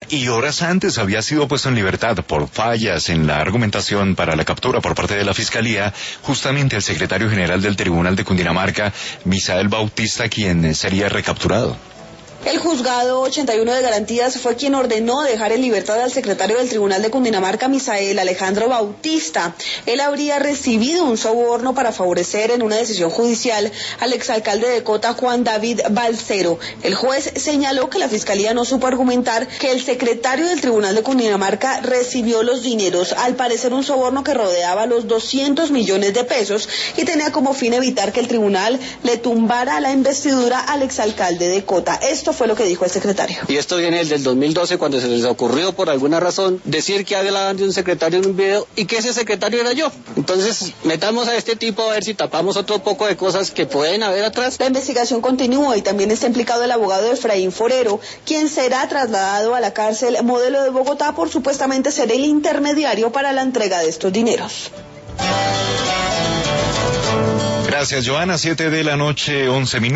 y horas antes había sido puesto en libertad por fallas en la argumentación para la captura por parte de la Fiscalía, justamente el secretario general del Tribunal de Cundinamarca, Misael Bautista, quien sería recapturado. El juzgado 81 de garantías fue quien ordenó dejar en libertad al secretario del Tribunal de Cundinamarca, Misael Alejandro Bautista. Él habría recibido un soborno para favorecer en una decisión judicial al exalcalde de Cota, Juan David Balcero. El juez señaló que la Fiscalía no supo argumentar que el secretario del Tribunal de Cundinamarca recibió los dineros, al parecer un soborno que rodeaba los 200 millones de pesos y tenía como fin evitar que el tribunal le tumbara la investidura al exalcalde de Cota. Esto fue lo que dijo el secretario. Y esto viene desde el 2012, cuando se les ocurrió por alguna razón decir que hablaban de un secretario en un video y que ese secretario era yo. Entonces metamos a este tipo a ver si tapamos otro poco de cosas que pueden haber atrás. La investigación continúa y también está implicado el abogado Efraín Forero, quien será trasladado a la cárcel Modelo de Bogotá por supuestamente ser el intermediario para la entrega de estos dineros. Gracias, Joana. 7 de la noche, 11 minutos.